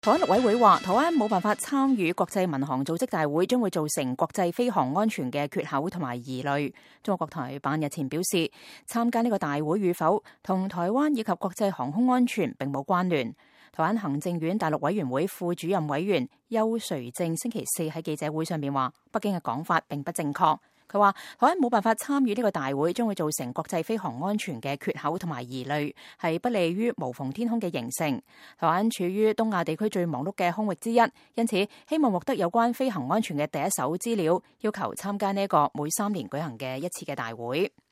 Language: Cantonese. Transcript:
台灣陸委會話，台灣冇辦法參與國際民航組織大會，將會造成國際飛航安全嘅缺口同埋疑慮。中國國台辦日前表示，參加呢個大會與否同台灣以及國際航空安全並冇關聯。台灣行政院大陸委員會副主任委員邱垂正星期四喺記者會上面話，北京嘅講法並不正確。佢話台灣冇辦法參與呢個大會，將會造成國際飛航安全嘅缺口同埋疑慮，係不利於無縫天空嘅形成。台灣處於東亞地區最忙碌嘅空域之一，因此希望獲得有關飛行安全嘅第一手資料，要求參加呢個每3年舉行嘅一次嘅大會。